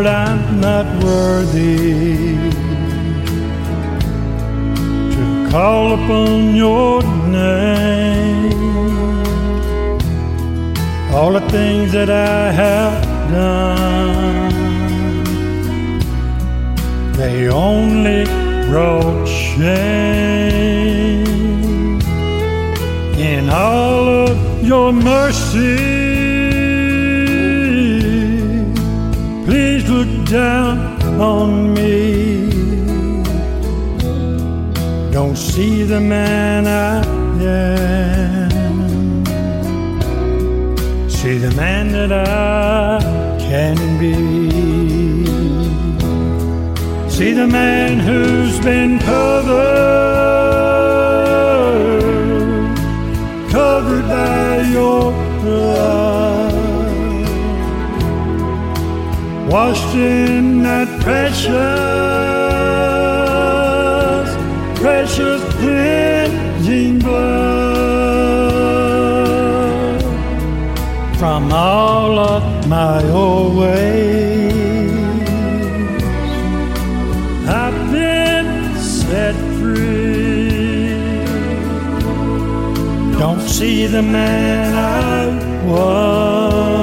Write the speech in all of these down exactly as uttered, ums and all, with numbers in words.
Lord, I'm not worthy to call upon your name. All the things that I have done, they only brought shame. In all of your mercy, please look down on me. Don't see the man I am, see the man that I can be. See the man who's been covered, covered by your blood, washed in that precious, precious cleansing blood. From all of my old ways, I've been set free. Don't see the man I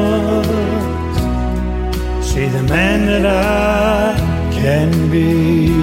was, see the man that I can be.